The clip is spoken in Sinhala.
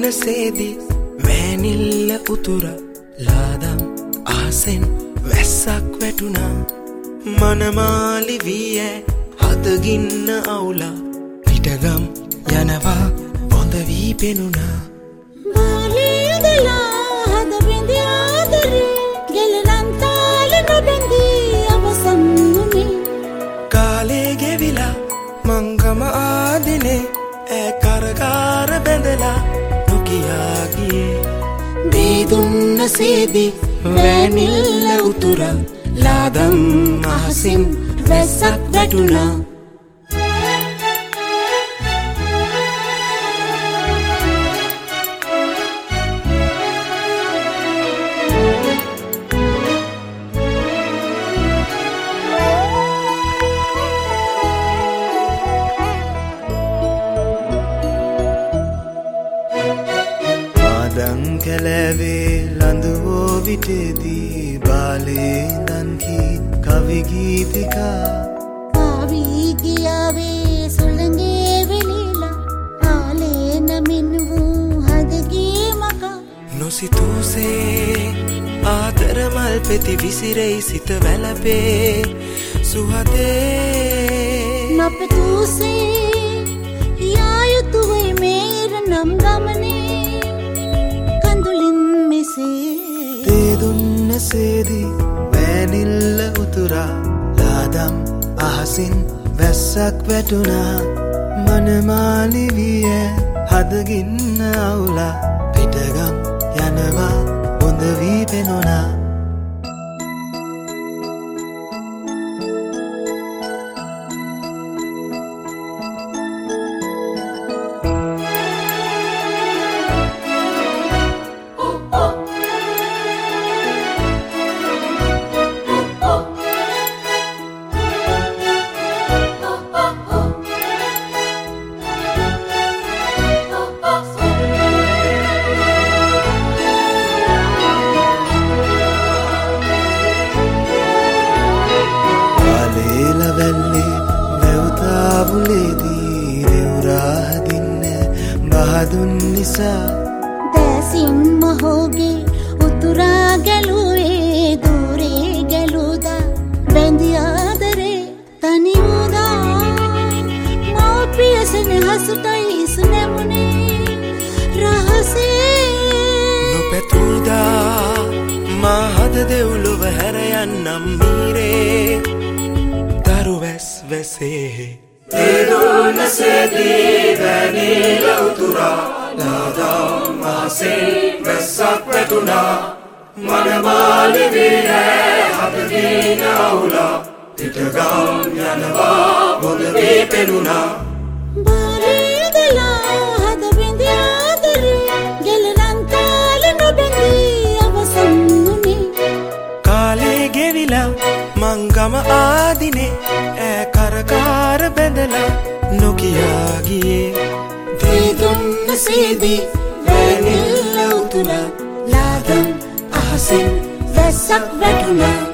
සේදි වැනිල්ල උතුර ලාදම් ආසෙන් වැස්සක් වැටුණා මනමාලි වී හදගින්න අවුලා පිටගම් යනවා බොඳ වී පෙනුණා බාලියදලා හද බින්දි ආදරේ ගෙලරන්තාල නොබැඳී අවසන් වුනේ කාලේ ගෙවිලා මංගම ආදිනේ කරකාර බැඳලා නොකියා ගියේ දී දුන්න සේදි වැනිල්ල උතුර ලාදම් අහසින් වැස්සක් වැටුණා කැලෑවේ ලඳුවෝ විටේදී බාලේ නන්හි කවි ගීතිකා කවි ගියාවේ සුළඟේ වෙලිලා ආලේ නමින් වූ හදගී මකා නොසිතූසේ ආදර මල් පෙති විසිරෙයි සිත වැළපේ සුහදේ නපතූසේ යායුතුයි මේර නම් ගමනේ තේදුන්න සේදි වැනිල්ල උතුරා ලාදම් අහසින් වැස්සක් වැටුණා මනමාලි විය හදගින්න අවුලා පිටගම් යනවා බොඳ වී පෙනුණා වැව්තාවුලේදී රෙවුරාහදින්න බහදුන් නිසා දැසින් මහෝගේ උතුරා ගැලුවේ දූරේ ගැලුදා බැඳි ආදරේ තනි වුදා මව්පියසන හසුටයි ඉසුනැමුනේ රහසේ නොපැතුදා මා හද දෙව්ලොව හැර යන්නම් මීරේ දරුවැස් වැසේ තේදුන්න සේදි වැනිල්ල උතුරා ලාදම් අහසින් වැස්සක් වැටුණා මනමාලි වී හදගින්න අවුලා පිටගම් යනවා බොඳ වී පෙනුණා බාලියදලා හද බින්දි ආදරේ ගෙලරන්තාල නොබැඳී අවසන් වුනේ කාලේ ගෙවිලා මංගම ආදිනේ කරකාර බැඳලා නොකියා ගියේ තේදුන්න සේදි වැනිල්ල උතුර ලාදම් අහසින් වැස්සක් වැටුණා